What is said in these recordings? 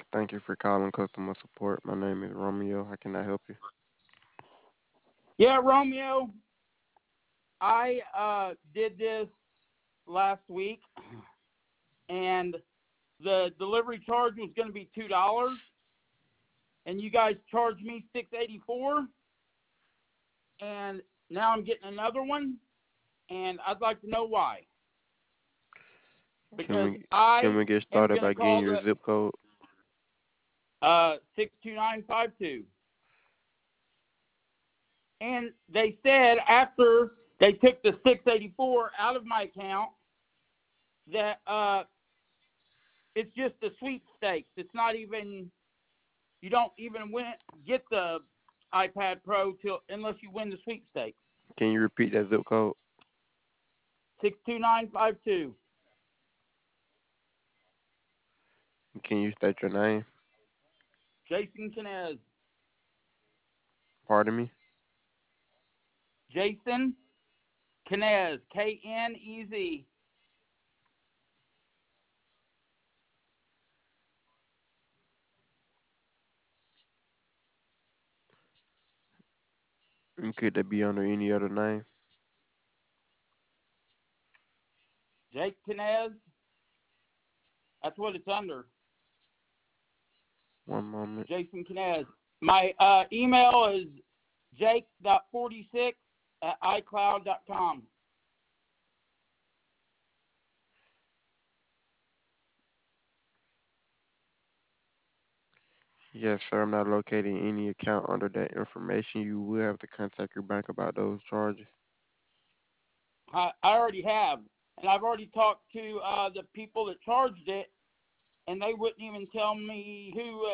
Thank you for calling customer support. My name is Romeo. How can I help you? Yeah, Romeo, I did this last week, and the delivery charge was going to be $2, and you guys charged me $6.84, and now I'm getting another one, and I'd like to know why. Can Because we can I we get am started going to by getting call your the zip code? 62952, and they said after they took the 684 out of my account that it's just a sweepstakes. It's not even you don't even get the iPad Pro till unless you win the sweepstakes. Can you repeat that zip code? 62952. Can you state your name? Jason Knez. Pardon me? Jason Knez. Knez. And could that be under any other name? Jake Knez. That's what it's under. One moment. Jason Knez. My email is jake.46@icloud.com. Yes, sir. I'm not locating any account under that information. You will have to contact your bank about those charges. I already have, and I've already talked to the people that charged it, and they wouldn't even tell me who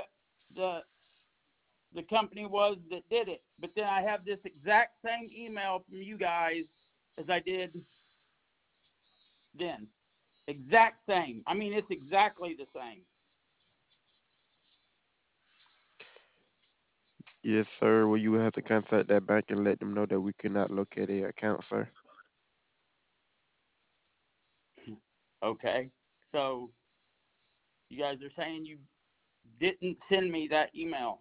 the company was that did it. But then I have this exact same email from you guys as I did then. Exact same. I mean, it's exactly the same. Yes, sir. Well, you will have to contact that bank and let them know that we cannot locate a account, sir. Okay. So you guys are saying you didn't send me that email.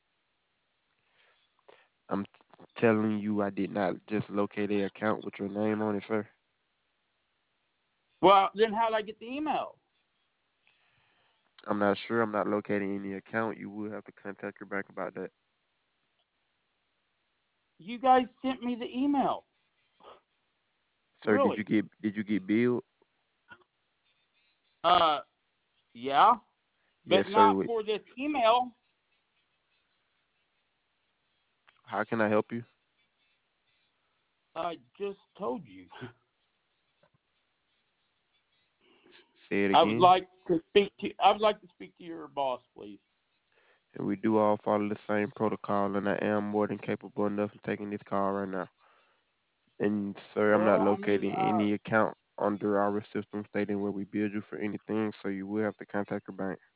I'm telling you I did not just locate a account with your name on it, sir. Well, then how did I get the email? I'm not sure. I'm not locating any account. You will have to contact your bank about that. You guys sent me the email. Sir, Really? did you get billed? Uh, yeah, Yes, but sir. not for this email. How can I help you? I just told you. Say it I would again. like to speak to. I would like to speak to your boss, please. And we do all follow the same protocol, and I am more than capable enough of taking this call right now. And sir, I'm not Well, I mean, locating any account under our system stating where we bill you for anything, so you will have to contact your bank.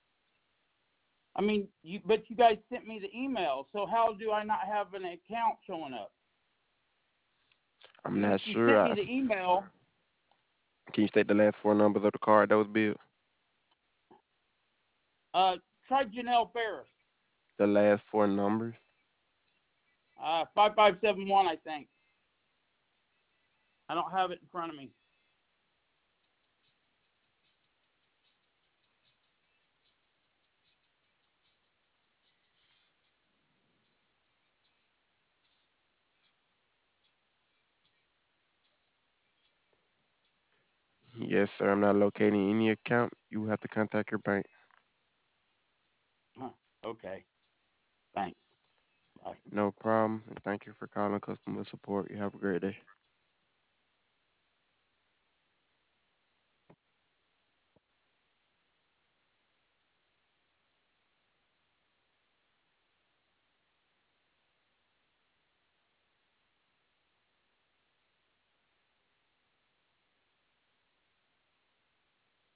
but you guys sent me the email, so how do I not have an account showing up? I I'm mean, not if you sure. sent me the email, Can you state the last four numbers of the card that was billed? uh, try Janelle Ferris, The last four numbers. 5571, I think. I don't have it in front of me. Yes, sir. I'm not locating any account. You will have to contact your bank. Huh. Okay, thanks. Bye. No problem. And thank you for calling customer support. You have a great day.